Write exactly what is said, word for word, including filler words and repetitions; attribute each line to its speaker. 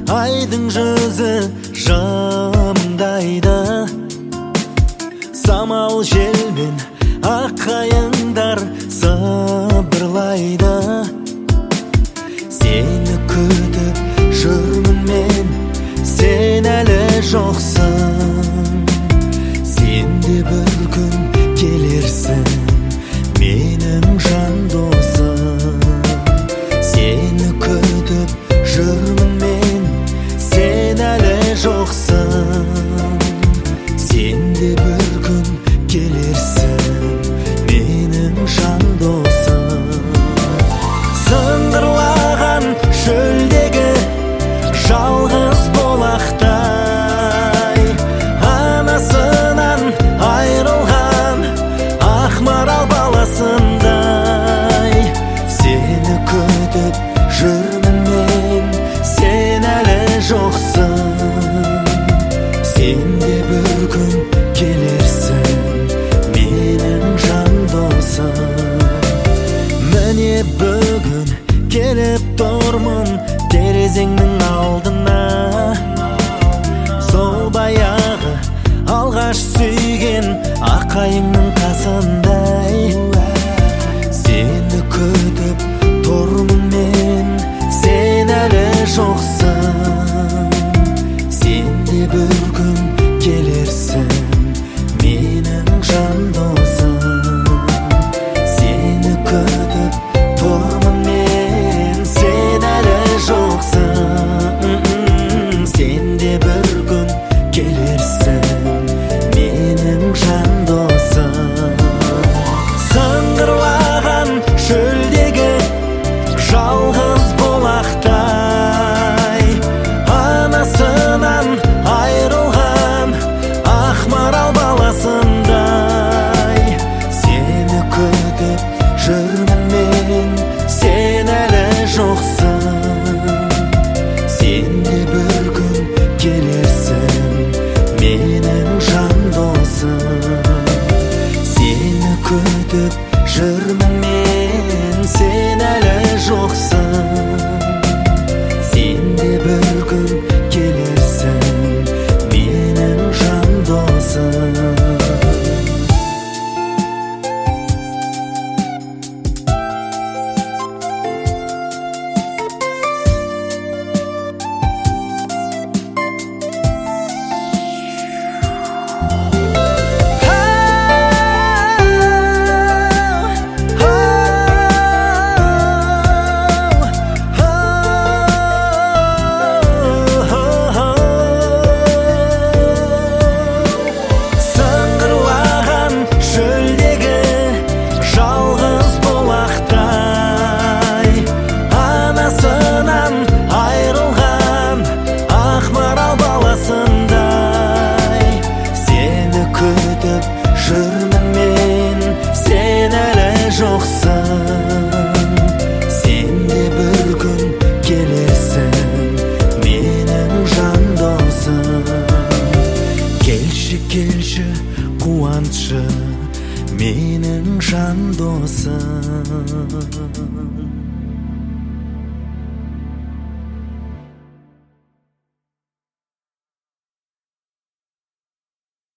Speaker 1: айдың жүзі жымдайды, самал желмен аққайыңдар сыбырлайды. Сені күтіп жүрмін мен, сен әлі жоқсың. Сен де бір күн келерсің, менің жан досым. Сені күтіп жүрмін мен, сен әлі жоқсың. Сен де бір күн келерсің, менің жан досым. Сыңғырлаған шөлдегі жалғыз болақтай, анасынан айрылған ақ марал баласындай. Сені күтіп жүрмін мен, сен әлі жоқсың. Сен де бір күн келерсің, менің жан досым. Міне бүгін келіп тұрмын терезеңнің алдына, сол баяғы алғаш сүйген аққайыңның қасындай. Сені күтіп тұрмын мен, сен әлі жоқсың. Сен де бір күн келерсің, менің жан досым. Сені күтіп тұрмын мен, сен әлі жоқсың. Сен де бір күн келерсің, менің жан досым. Сыңғырлаған шөлдегі жалғыз болақтай, анасынан айрылған ақ марал баласындай. Сені күтіп жүрмін мен, сен әлі жоқсың. Сен де бір күн келерсің, менің жан досым. Сені күтіп жүрмін мен, сен әлі жоқсың. Сен де бір күн келерсің, менің жан досым. Жүрмін мен, сен әлі жоқсың. Сен де бір күн келерсің, менің жан досым. Келші, келші, қуантшы, менің жан досым.